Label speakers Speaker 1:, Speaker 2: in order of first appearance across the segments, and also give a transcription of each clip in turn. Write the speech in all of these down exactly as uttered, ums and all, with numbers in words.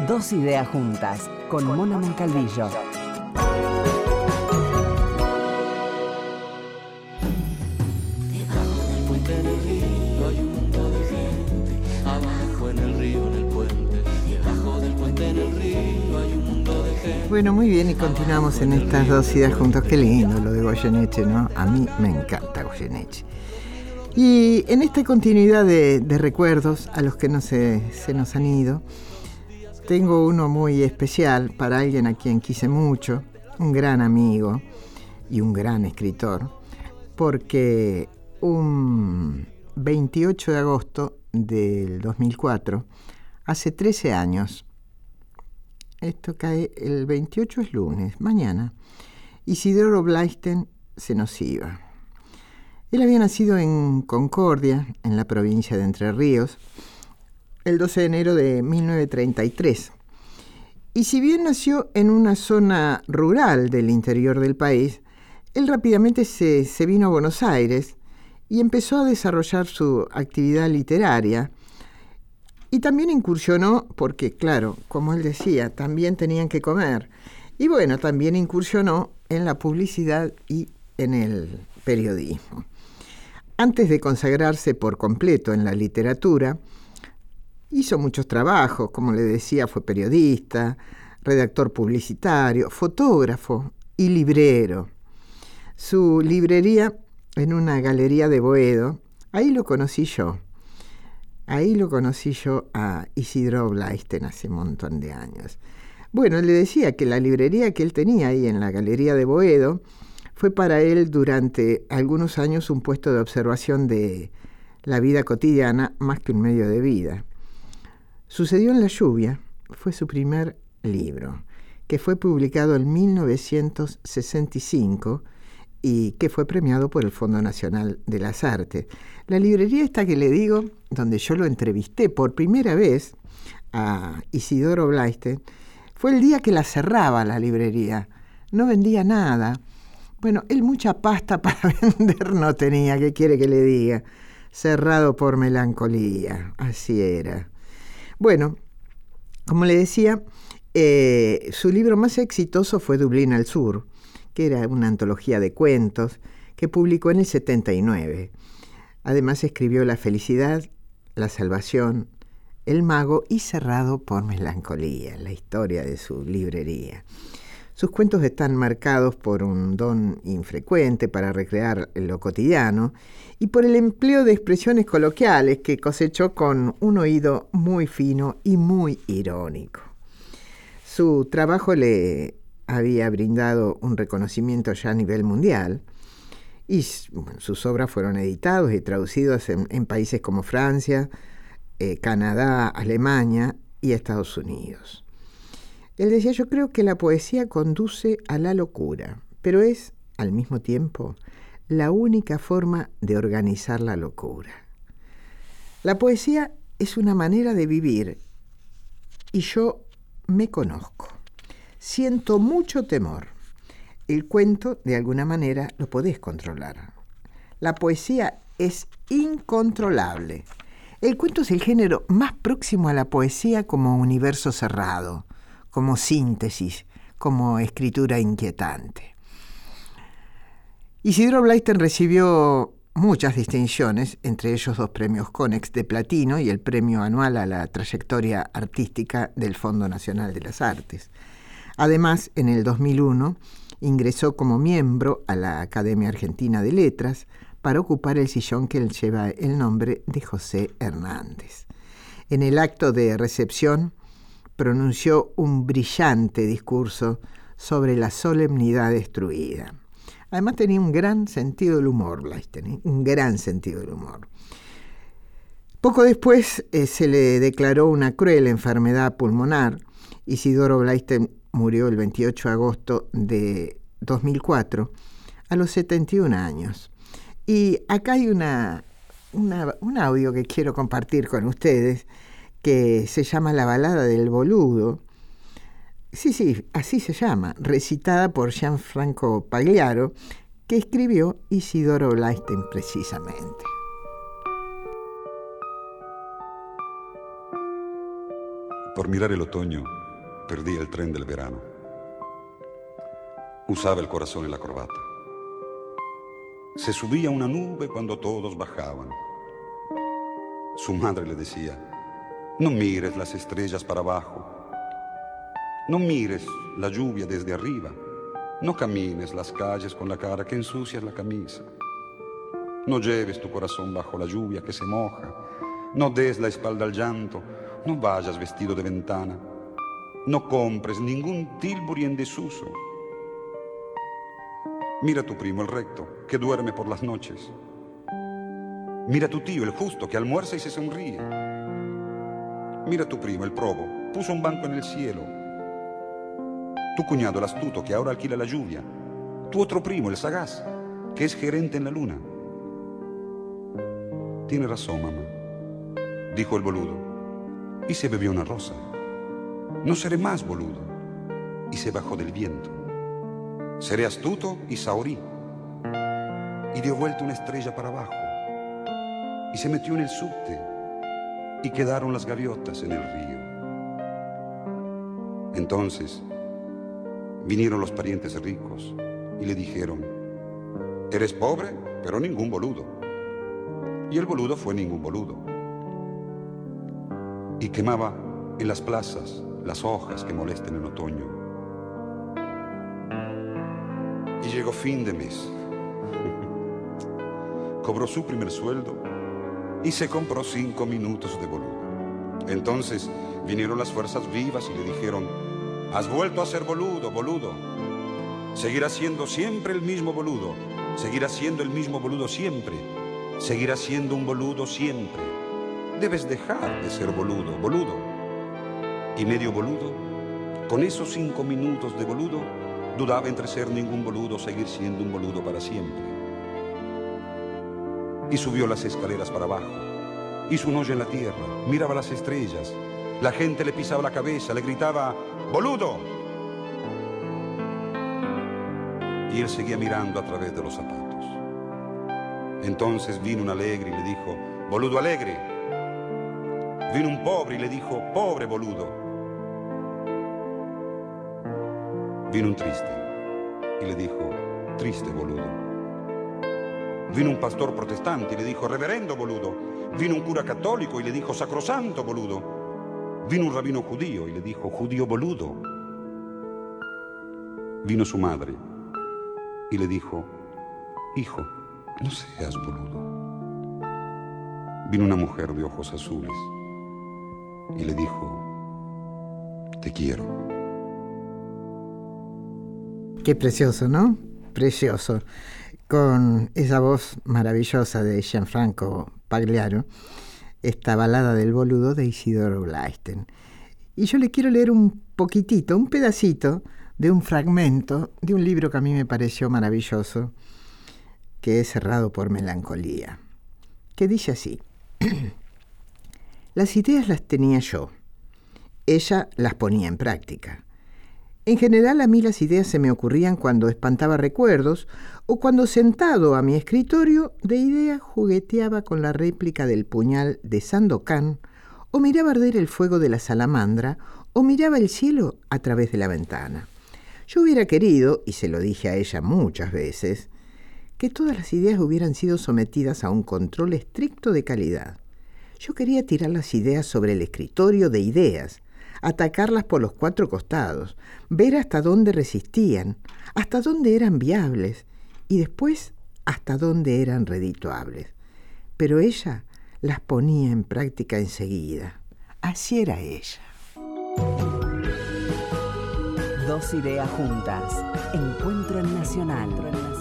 Speaker 1: Dos ideas juntas, con Mona Moncalvillo.
Speaker 2: Debajo del puente en el río hay un mundo de gente. Abajo en el río, en el puente. Debajo del puente en el río hay un mundo de gente.
Speaker 3: Bueno, muy bien, y continuamos en estas dos ideas juntos. Qué lindo lo de Goyeneche, ¿no? A mí me encanta Goyeneche. Y en esta continuidad de, de recuerdos a los que no se, se nos han ido, tengo uno muy especial para alguien a quien quise mucho, un gran amigo y un gran escritor, porque un veintiocho de agosto del dos mil cuatro, hace trece años, esto cae, el veintiocho es lunes, mañana, Isidoro Blaisten se nos iba. Él había nacido en Concordia, en la provincia de Entre Ríos, el doce de enero de mil novecientos treinta y tres. Y si bien nació en una zona rural del interior del país, él rápidamente se, se vino a Buenos Aires y empezó a desarrollar su actividad literaria. Y también incursionó, porque claro, como él decía, también tenían que comer. Y bueno, también incursionó en la publicidad y en el periodismo. Antes de consagrarse por completo en la literatura, hizo muchos trabajos, como le decía, fue periodista, redactor publicitario, fotógrafo y librero. Su librería en una galería de Boedo, ahí lo conocí yo. Ahí lo conocí yo a Isidoro Blaisten hace un montón de años. Bueno, le decía que la librería que él tenía ahí en la galería de Boedo fue para él durante algunos años un puesto de observación de la vida cotidiana más que un medio de vida. Sucedió en la lluvia, fue su primer libro, que fue publicado en mil novecientos sesenta y cinco y que fue premiado por el Fondo Nacional de las Artes. La librería esta que le digo, donde yo lo entrevisté por primera vez a Isidoro Blaisten, fue el día que la cerraba la librería. No vendía nada. Bueno, él mucha pasta para vender no tenía, ¿qué quiere que le diga? Cerrado por melancolía, así era. Bueno, como le decía, eh, su libro más exitoso fue Dublín al Sur, que era una antología de cuentos que publicó en el setenta y nueve. Además escribió La felicidad, La salvación, El mago y Cerrado por melancolía, la historia de su librería. Sus cuentos están marcados por un don infrecuente para recrear lo cotidiano y por el empleo de expresiones coloquiales que cosechó con un oído muy fino y muy irónico. Su trabajo le había brindado un reconocimiento ya a nivel mundial y bueno, sus obras fueron editadas y traducidas en, en países como Francia, eh, Canadá, Alemania y Estados Unidos. Él decía, yo creo que la poesía conduce a la locura, pero es, al mismo tiempo, la única forma de organizar la locura. La poesía es una manera de vivir y yo me conozco. Siento mucho temor. El cuento, de alguna manera, lo podés controlar. La poesía es incontrolable. El cuento es el género más próximo a la poesía como universo cerrado, como síntesis, como escritura inquietante. Isidoro Blaisten recibió muchas distinciones, entre ellos dos premios Konex de platino y el premio anual a la trayectoria artística del Fondo Nacional de las Artes. Además, en el dos mil uno ingresó como miembro a la Academia Argentina de Letras para ocupar el sillón que lleva el nombre de José Hernández. En el acto de recepción pronunció un brillante discurso sobre la solemnidad destruida. Además tenía un gran sentido del humor, Blaisten, ¿eh? un gran sentido del humor. Poco después eh, se le declaró una cruel enfermedad pulmonar. Isidoro Blaisten murió el veintiocho de agosto de dos mil cuatro a los setenta y un años. Y acá hay una, una, un audio que quiero compartir con ustedes, que se llama La balada del boludo. Sí, sí, así se llama, recitada por Gianfranco Pagliaro, que escribió Isidoro Blaisten
Speaker 4: Por mirar el otoño, perdí el tren del verano. Usaba el corazón en la corbata. Se subía a una nube cuando todos bajaban. Su madre le decía: no mires las estrellas para abajo, no mires la lluvia desde arriba, no camines las calles con la cara que ensucias la camisa, no lleves tu corazón bajo la lluvia que se moja, no des la espalda al llanto, no vayas vestido de ventana, no compres ningún Tilbury en desuso. Mira a tu primo el recto, que duerme por las noches. Mira a tu tío el justo, que almuerza y se sonríe. Mira a tu primo el probo, puso un banco en el cielo. Tu cuñado el astuto, que ahora alquila la lluvia. Tu otro primo el sagaz, que es gerente en la luna. Tiene razón, mamá, dijo el boludo, y se bebió una rosa. No seré más boludo, y se bajó del viento. Seré astuto y saorí. Y dio vuelta una estrella para abajo. Y se metió en el subte. Y quedaron las gaviotas en el río. Entonces vinieron los parientes ricos y le dijeron: eres pobre, pero ningún boludo. Y el boludo fue ningún boludo. Y quemaba en las plazas las hojas que molestan en otoño. Y llegó fin de mes. Cobró su primer sueldo y se compró cinco minutos de boludo. Entonces vinieron las fuerzas vivas y le dijeron: has vuelto a ser boludo, boludo. Seguirás siendo siempre el mismo boludo. Seguirás siendo el mismo boludo siempre. Seguirás siendo un boludo siempre. Debes dejar de ser boludo, boludo. Y medio boludo, con esos cinco minutos de boludo, dudaba entre ser ningún boludo o seguir siendo un boludo para siempre. Y subió las escaleras para abajo. Hizo un hoyo en la tierra, miraba las estrellas. La gente le pisaba la cabeza, le gritaba: ¡boludo! Y él seguía mirando a través de los zapatos. Entonces vino un alegre y le dijo: ¡boludo alegre! Vino un pobre y le dijo: ¡pobre boludo! Vino un triste y le dijo: triste boludo. Vino un pastor protestante y le dijo: reverendo boludo. Vino un cura católico y le dijo: sacrosanto boludo. Vino un rabino judío y le dijo: judío boludo. Vino su madre y le dijo: hijo, no seas boludo. Vino una mujer de ojos azules y le dijo: te quiero.
Speaker 3: Qué precioso, ¿no? Precioso. Con esa voz maravillosa de Gianfranco Pagliaro, esta balada del boludo de Isidoro Blaisten. Y yo le quiero leer un poquitito, un pedacito de un fragmento de un libro que a mí me pareció maravilloso, que es Cerrado por Melancolía, que dice así: las ideas las tenía yo, ella las ponía en práctica. En general, a mí las ideas se me ocurrían cuando espantaba recuerdos o cuando sentado a mi escritorio de idea jugueteaba con la réplica del puñal de Sandokan, o miraba arder el fuego de la salamandra, o miraba el cielo a través de la ventana. Yo hubiera querido, y se lo dije a ella muchas veces, que todas las ideas hubieran sido sometidas a un control estricto de calidad. Yo quería tirar las ideas sobre el escritorio de ideas, atacarlas por los cuatro costados, ver hasta dónde resistían, hasta dónde eran viables y después hasta dónde eran redituables. Pero ella las ponía en práctica enseguida. Así era ella.
Speaker 1: Dos ideas juntas. Encuentro en Nacional.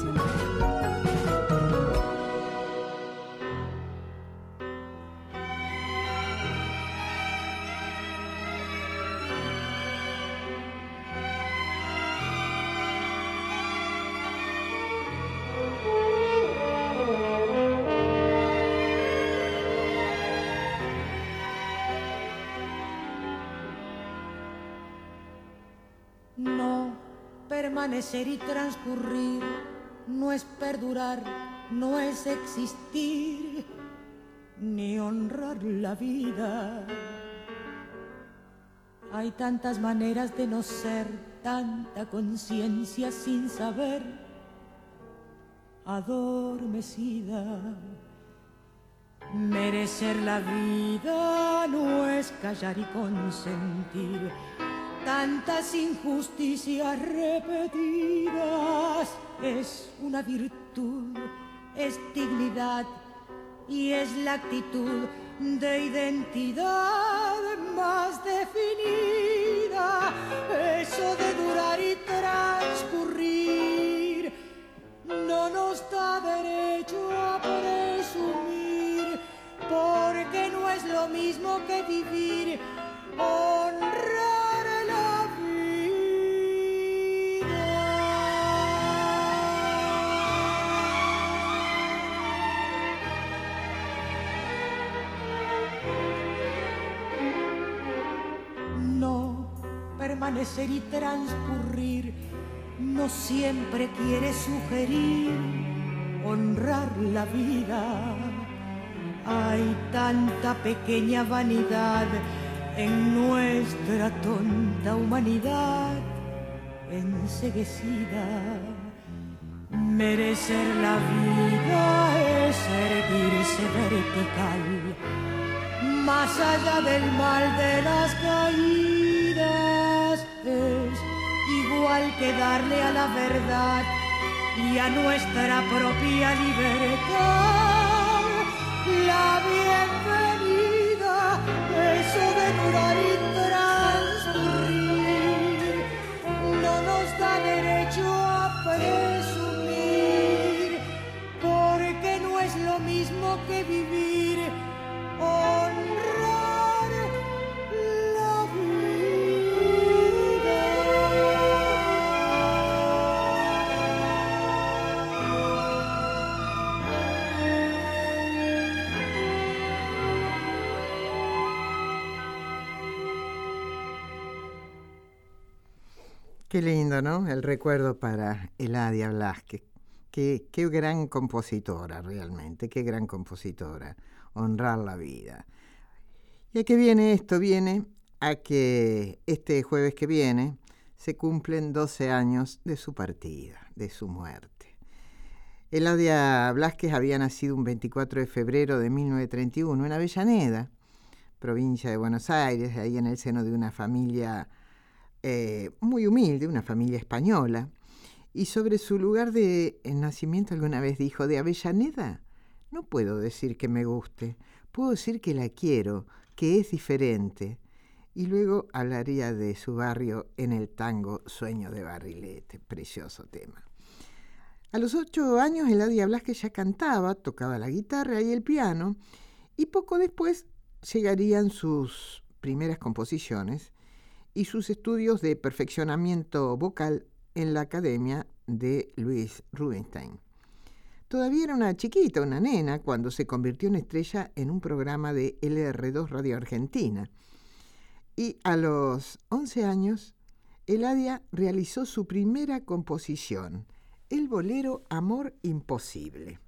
Speaker 5: Permanecer y transcurrir no es perdurar, no es existir, ni honrar la vida. Hay tantas maneras de no ser, tanta conciencia sin saber, adormecida. Merecer la vida no es callar y consentir tantas injusticias repetidas. Es una virtud, es dignidad y es la actitud de identidad más definida. Eso de durar y transcurrir no nos da derecho a presumir, porque no es lo mismo que vivir, honrar la vida. No permanecer y transcurrir no siempre quiere sugerir honrar la vida. Hay tanta pequeña vanidad en nuestra tonta humanidad enceguecida. Merecer la vida es erguirse vertical, más allá del mal de las caídas. Es igual que darle a la verdad y a nuestra propia libertad la bienvenida. Eso de durar y transcurrir no nos da derecho a presumir, porque no es lo mismo que vivir, honrar la vida.
Speaker 3: Qué lindo, ¿no? El recuerdo para Eladia Blasquez. Qué, qué gran compositora, realmente, qué gran compositora. Honrar la vida. ¿Y a qué viene esto? Viene a que este jueves que viene se cumplen doce años de su partida, de su muerte. Eladia Blasquez había nacido un veinticuatro de febrero de mil novecientos treinta y uno en Avellaneda, provincia de Buenos Aires, ahí en el seno de una familia eh, muy humilde, una familia española. Y sobre su lugar de nacimiento alguna vez dijo: de Avellaneda no puedo decir que me guste, puedo decir que la quiero, que es diferente. Y luego hablaría de su barrio en el tango Sueño de Barrilete, precioso tema. A los ocho años Eladia Blasquez ya cantaba, tocaba la guitarra y el piano, y poco después llegarían sus primeras composiciones y sus estudios de perfeccionamiento vocal en la academia de Luis Rubinstein. Todavía era una chiquita, una nena, cuando se convirtió en estrella en un programa de L R dos Radio Argentina. Y a los once años, Eladia realizó su primera composición, el bolero Amor Imposible.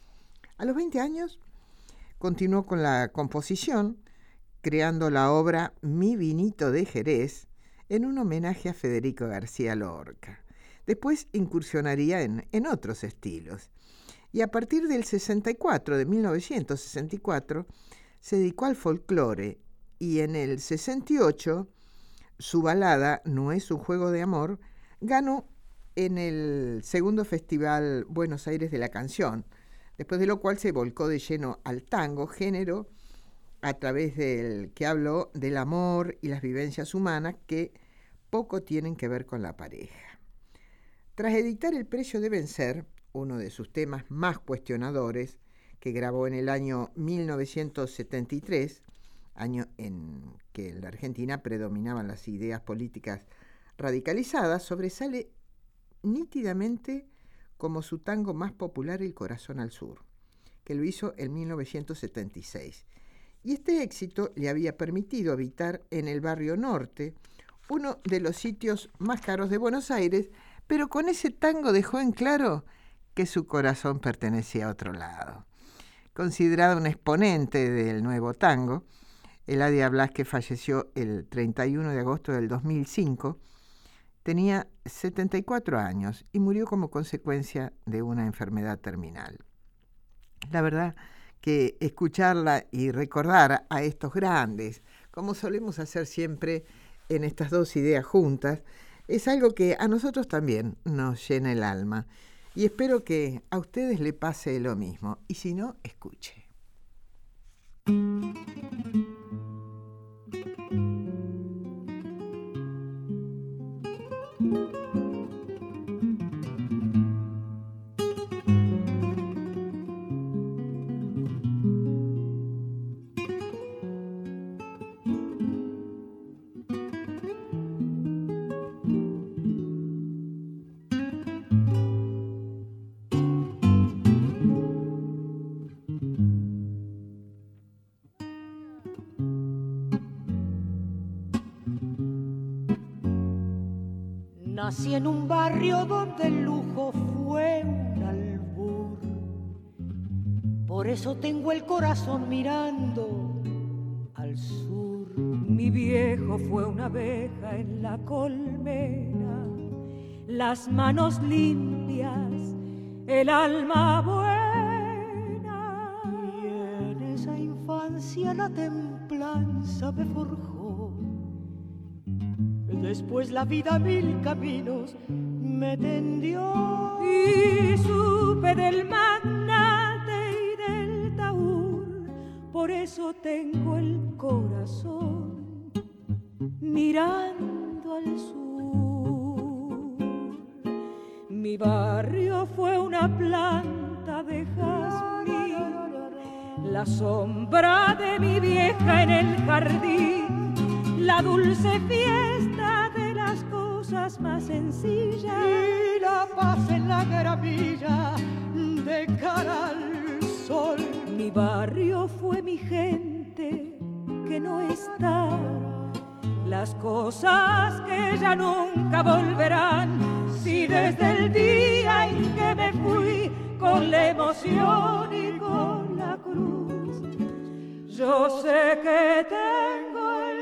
Speaker 3: A los veinte años, continuó con la composición, creando la obra Mi Vinito de Jerez, en un homenaje a Federico García Lorca. Después incursionaría en, en otros estilos. Y a partir del sesenta y cuatro, de mil novecientos sesenta y cuatro, se dedicó al folclore, y en el sesenta y ocho, su balada No es un juego de amor ganó en el segundo Festival Buenos Aires de la Canción, después de lo cual se volcó de lleno al tango, género a través del que habló del amor y las vivencias humanas que poco tienen que ver con la pareja. Tras editar El precio de vencer, uno de sus temas más cuestionadores, que grabó en el año mil novecientos setenta y tres, año en que en la Argentina predominaban las ideas políticas radicalizadas, sobresale nítidamente como su tango más popular, El corazón al sur, que lo hizo en mil novecientos setenta y seis. Y este éxito le había permitido habitar en el barrio norte, uno de los sitios más caros de Buenos Aires, pero con ese tango dejó en claro que su corazón pertenecía a otro lado. Considerado un exponente del nuevo tango, Eladia Blasquez falleció el treinta y uno de agosto del dos mil cinco. Tenía setenta y cuatro años y murió como consecuencia de una enfermedad terminal. La verdad que escucharla y recordar a estos grandes, como solemos hacer siempre en estas dos ideas juntas, es algo que a nosotros también nos llena el alma. Y espero que a ustedes le pase lo mismo. Y si no, escuche.
Speaker 5: Nací en un barrio donde el lujo fue un albur. Por eso tengo el corazón mirando al sur. Mi viejo fue una abeja en la colmena, las manos limpias, el alma buena. Y en esa infancia la templanza me forjó. Después la vida mil caminos me tendió. Y supe del magnate y del taur. Por eso tengo el corazón mirando al sur. Mi barrio fue una planta de jazmín, la sombra de mi vieja en el jardín, la dulce fiesta de las cosas más sencillas y la paz en la gramilla de cara al sol. Mi barrio fue mi gente que no está, las cosas que ya nunca volverán. Si desde el día en que me fui con la emoción y con la cruz, yo sé que tengo el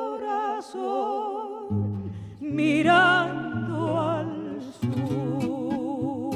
Speaker 5: corazón mirando al sur.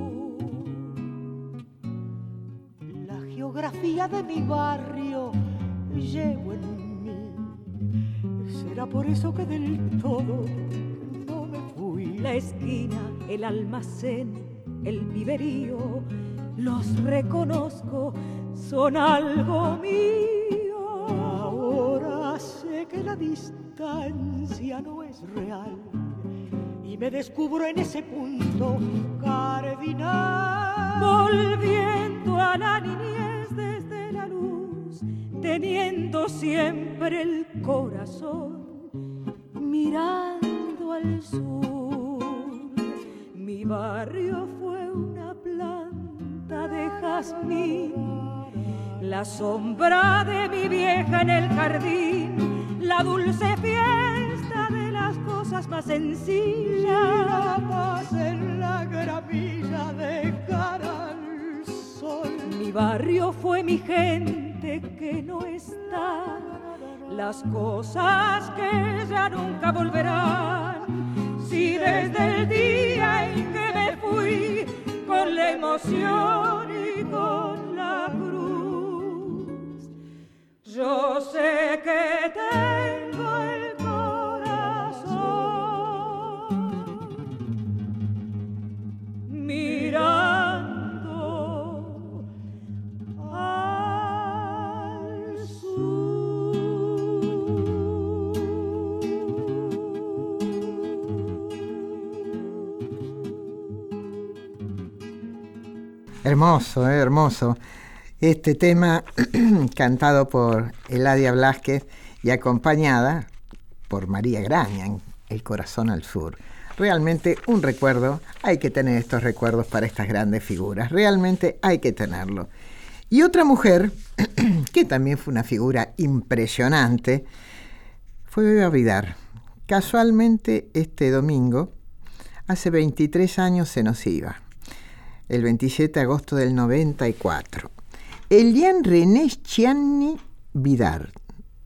Speaker 5: La geografía de mi barrio llevo en mí. Será por eso que del todo no me fui. La esquina, el almacén, el viverío, los reconozco, son algo mío. Ahora sé que la distancia no es real y me descubro en ese punto cardinal. Volviendo a la niñez desde la luz, teniendo siempre el corazón mirando al sur. Mi barrio fue una planta de jazmín, la sombra de mi vieja en el jardín, la dulce fiesta de las cosas más sencillas, la paz en la gramilla de cara al sol. Mi barrio fue mi gente que no está, las cosas que ya nunca volverán. Si desde el día en que me fui con la emoción y con la cruz, yo sé que tengo el corazón mirando al sur.
Speaker 3: Hermoso, eh, hermoso. Este tema cantado por Eladia Blasquez y acompañada por María Graña en El corazón al sur. Realmente un recuerdo, hay que tener estos recuerdos para estas grandes figuras, realmente hay que tenerlo. Y otra mujer, que también fue una figura impresionante, fue Beba Vidar. Casualmente este domingo, hace veintitrés años se nos iba, el veintisiete de agosto del noventa y cuatro. Eliane René Chianni Vidar,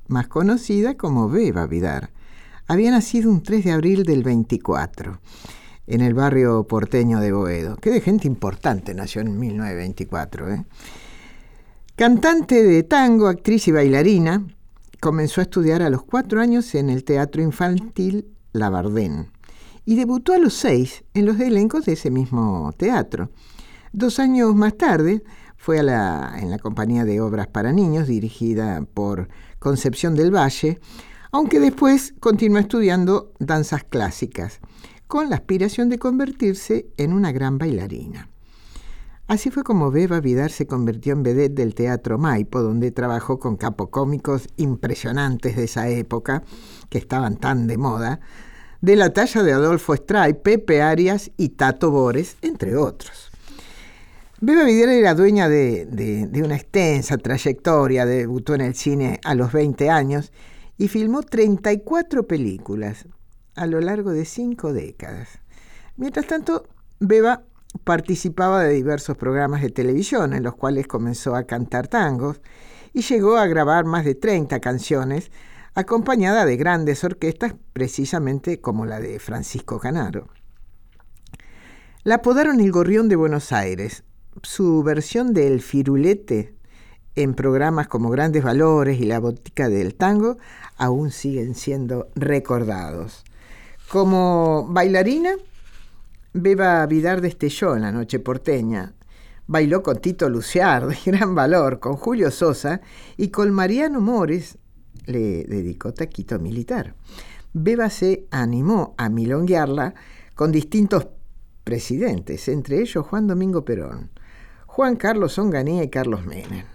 Speaker 3: más conocida como Beba Vidar. Había nacido un tres de abril del veinticuatro, en el barrio porteño de Boedo. Qué de gente importante nació en mil novecientos veinticuatro, ¿eh? Cantante de tango, actriz y bailarina, comenzó a estudiar a los cuatro años en el Teatro Infantil Labardén y debutó a los seis en los elencos de ese mismo teatro. Dos años más tarde fue a la, en la compañía de obras para niños dirigida por Concepción del Valle, aunque después continuó estudiando danzas clásicas, con la aspiración de convertirse en una gran bailarina. Así fue como Beba Vidar se convirtió en vedette del Teatro Maipo, donde trabajó con capocómicos impresionantes de esa época, que estaban tan de moda, de la talla de Adolfo Stray, Pepe Arias y Tato Bores, entre otros. Beba Vidar era dueña de, de, de una extensa trayectoria, debutó en el cine a los veinte años y filmó treinta y cuatro películas a lo largo de cinco décadas. Mientras tanto, Beba participaba de diversos programas de televisión en los cuales comenzó a cantar tangos y llegó a grabar más de treinta canciones acompañada de grandes orquestas, precisamente como la de Francisco Canaro. La apodaron el Gorrión de Buenos Aires. Su versión de El Firulete en programas como Grandes Valores y La Botica del Tango aún siguen siendo recordados. Como bailarina, Beba Vidar destelló en la noche porteña. Bailó con Tito Luciar, de gran valor, con Julio Sosa y con Mariano Mores le dedicó Taquito Militar. Beba se animó a milonguearla con distintos presidentes, entre ellos Juan Domingo Perón, Juan Carlos Onganía y Carlos Menem.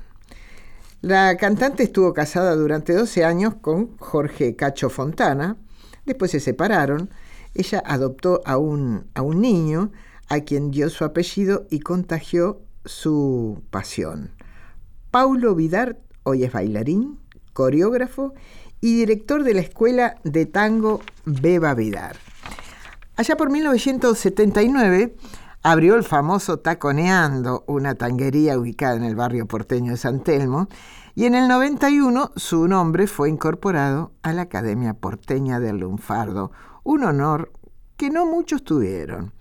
Speaker 3: La cantante estuvo casada durante doce años con Jorge Cacho Fontana, después se separaron. Ella adoptó a un, a un niño a quien dio su apellido y contagió su pasión. Paulo Vidar hoy es bailarín, coreógrafo y director de la escuela de tango Beba Vidar. Allá por mil novecientos setenta y nueve abrió el famoso Taconeando, una tanguería ubicada en el barrio porteño de San Telmo, y en el noventa y uno su nombre fue incorporado a la Academia Porteña del Lunfardo, un honor que no muchos tuvieron.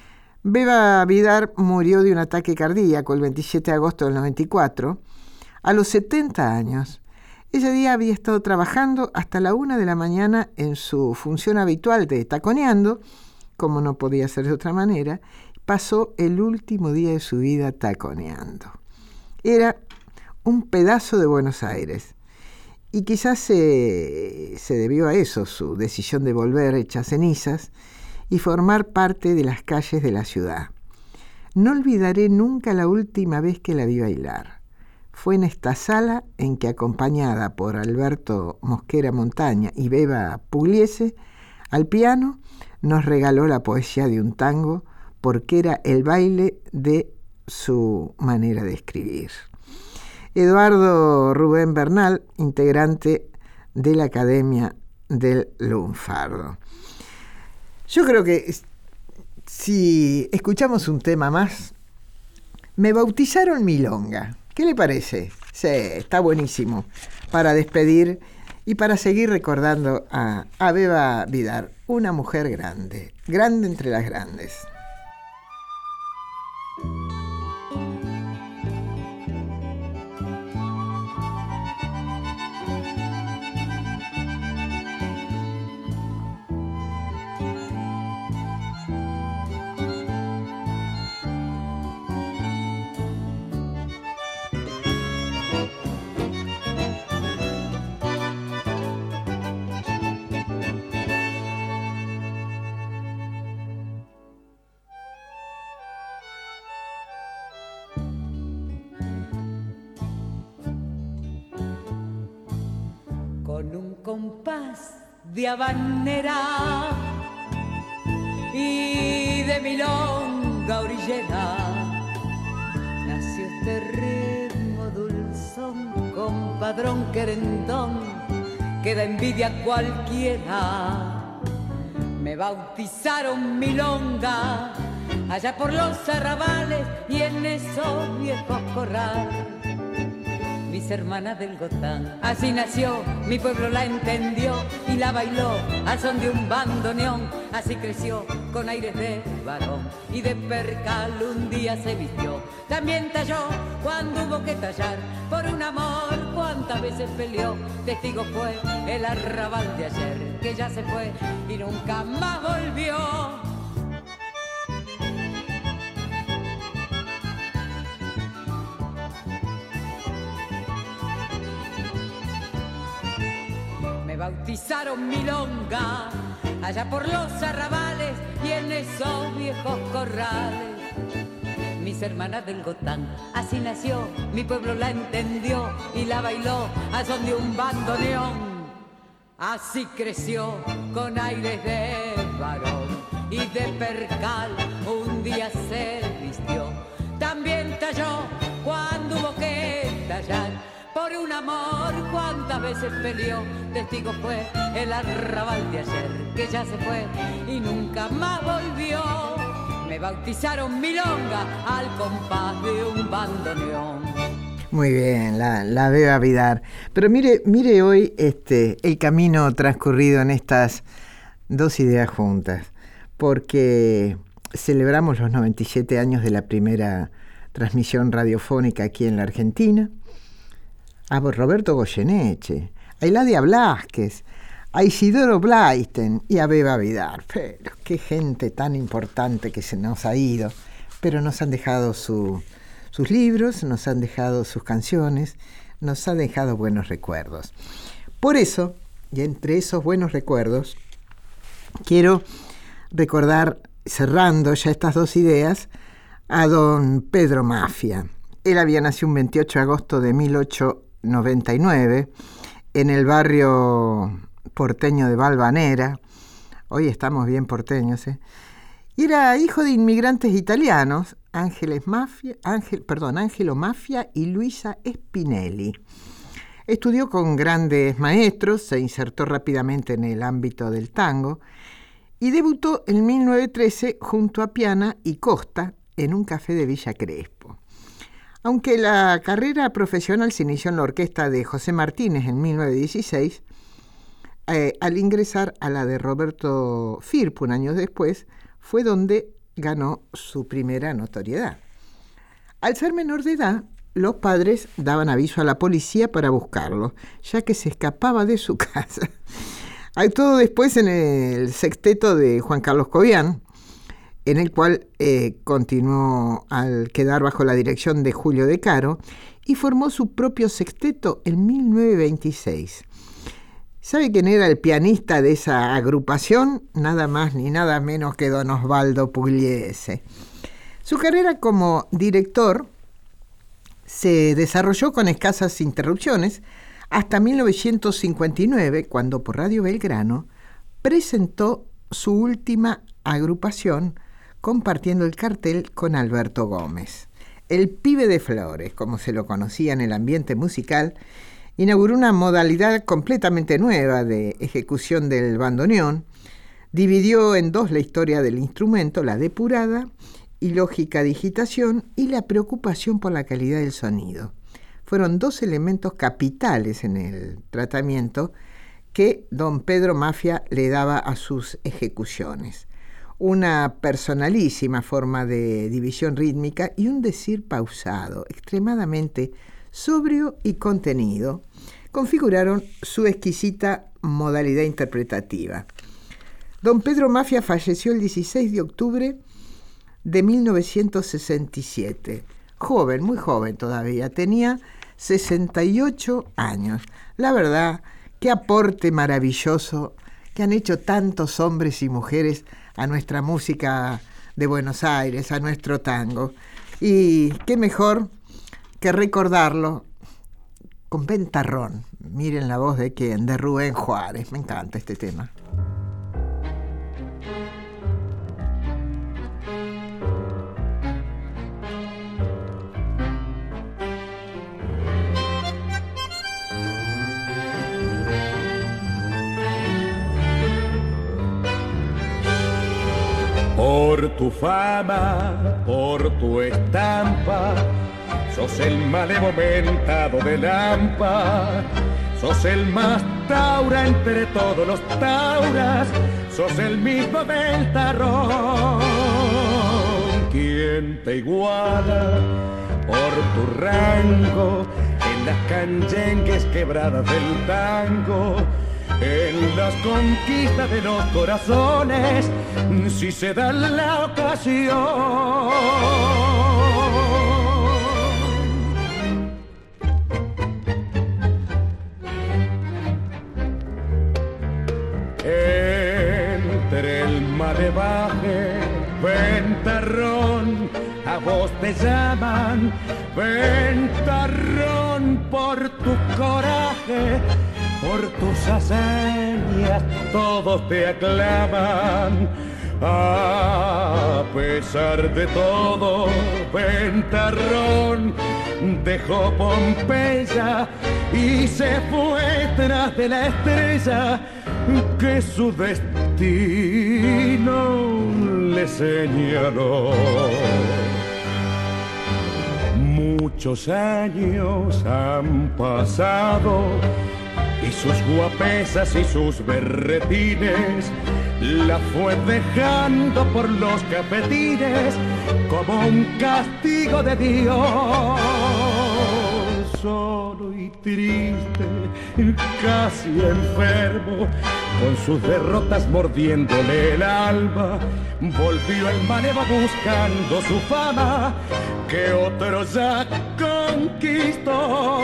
Speaker 3: Beba Vidar murió de un ataque cardíaco el veintisiete de agosto del noventa y cuatro, a los setenta años. Ese día había estado trabajando hasta la una de la mañana en su función habitual de taconeando, como no podía ser de otra manera. Pasó el último día de su vida taconeando. Era un pedazo de Buenos Aires. Y quizás se, se debió a eso, su decisión de volver hecha cenizas y formar parte de las calles de la ciudad. No olvidaré nunca la última vez que la vi bailar. Fue en esta sala en que, acompañada por Alberto Mosquera Montaña y Beba Pugliese, al piano, nos regaló la poesía de un tango, porque era el baile de su manera de escribir. Eduardo Rubén Bernal, integrante de la Academia del Lunfardo. Yo creo que si escuchamos un tema más, Me bautizaron milonga. ¿Qué le parece? Sí, está buenísimo para despedir y para seguir recordando a, a Beba Vidar, una mujer grande, grande entre las grandes.
Speaker 5: Con un compás de habanera y de milonga orillera nació este ritmo dulzón, compadrón querendón que da envidia a cualquiera. Me bautizaron milonga allá por los arrabales y en esos viejos corrales. Mi
Speaker 6: mis hermanas del Gotán. Así nació, mi pueblo la entendió y la bailó al son de un bandoneón. Así creció con aires de varón y de percal un día se vistió. También talló cuando hubo que tallar por un amor, cuántas veces peleó. Testigo fue el arrabal de ayer, que ya se fue y nunca más volvió. Me bautizaron milonga allá por los arrabales y en esos viejos corrales. Mis hermanas del Gotán, así nació, mi pueblo la entendió y la bailó al son de un bandoneón. Así creció con aires de varón y de percal un día se vistió. También talló cuando hubo que tallar por un amor, cuántas veces peleó. Testigo fue el arrabal de ayer, que ya se fue y nunca más volvió. Me bautizaron milonga al compás de un bandoneón.
Speaker 3: Muy bien, la, la Beba Vidar. Pero mire, mire hoy este, el camino transcurrido en estas dos ideas juntas, porque celebramos los noventa y siete años de la primera transmisión radiofónica aquí en la Argentina. A Roberto Goyeneche, a Eladia Blasquez, a Isidoro Blaisten y a Beba Vidar. Pero qué gente tan importante que se nos ha ido, pero nos han dejado su, sus libros, nos han dejado sus canciones, nos han dejado buenos recuerdos. Por eso, y entre esos buenos recuerdos, quiero recordar, cerrando ya estas dos ideas, a don Pedro Mafia. Él había nacido un veintiocho de agosto de mil ochocientos noventa y nueve en el barrio porteño de Valvanera. Hoy estamos bien porteños, ¿eh? Y era hijo de inmigrantes italianos, Ángeles Mafia, Ángel, perdón, Ángelo Mafia y Luisa Spinelli. Estudió con grandes maestros, se insertó rápidamente en el ámbito del tango y debutó en mil novecientos trece junto a Piana y Costa en un café de Villa Crespo. Aunque la carrera profesional se inició en la orquesta de José Martínez en mil novecientos dieciséis, eh, al ingresar a la de Roberto Firpo un año después, fue donde ganó su primera notoriedad. Al ser menor de edad, los padres daban aviso a la policía para buscarlo, ya que se escapaba de su casa. Hay todo después en el sexteto de Juan Carlos Cobian, en el cual eh, continuó al quedar bajo la dirección de Julio De Caro y formó su propio sexteto en mil novecientos veintiséis. ¿Sabe quién era el pianista de esa agrupación? Nada más ni nada menos que don Osvaldo Pugliese. Su carrera como director se desarrolló con escasas interrupciones hasta mil novecientos cincuenta y nueve, cuando por Radio Belgrano presentó su última agrupación, compartiendo el cartel con Alberto Gómez. El Pibe de Flores, como se lo conocía en el ambiente musical, inauguró una modalidad completamente nueva de ejecución del bandoneón, dividió en dos la historia del instrumento, la depurada y lógica digitación y la preocupación por la calidad del sonido. Fueron dos elementos capitales en el tratamiento que don Pedro Mafia le daba a sus ejecuciones. Una personalísima forma de división rítmica y un decir pausado, extremadamente sobrio y contenido, configuraron su exquisita modalidad interpretativa. Don Pedro Mafia falleció el dieciséis de octubre de mil novecientos sesenta y siete. Joven, muy joven todavía, tenía sesenta y ocho años. La verdad, qué aporte maravilloso que han hecho tantos hombres y mujeres a nuestra música de Buenos Aires, a nuestro tango. Y qué mejor que recordarlo con Ventarrón. Miren la voz de quién, de Rubén Juárez. Me encanta este tema.
Speaker 7: Por tu fama, por tu estampa, sos el malevo mentado de Lampa, sos el más taura entre todos los tauras, sos el mismo del Tarrón. ¿Quién te iguala por tu rango en las canyengues quebradas del tango? En las conquistas de los corazones, si se da la ocasión. Entre el malevaje, ventarrón, a vos te llaman, ventarrón, por tu coraje, por tus hazañas, todos te aclaman. A pesar de todo, ventarrón dejó Pompeya y se fue tras de la estrella que su destino le señaló. Muchos años han pasado y sus guapesas y sus berretines la fue dejando por los cafetines como un castigo de Dios. Solo y triste, casi enfermo, con sus derrotas mordiéndole el alma, volvió el malevo buscando su fama que otro ya conquistó.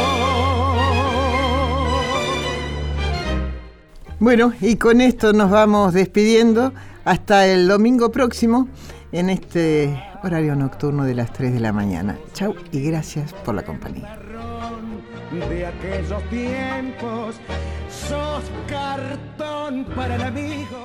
Speaker 3: Bueno, y con esto nos vamos despidiendo hasta el domingo próximo en este horario nocturno de las tres de la mañana. Chau y gracias por la compañía.
Speaker 7: De aquellos tiempos, sos cartón para el amigo.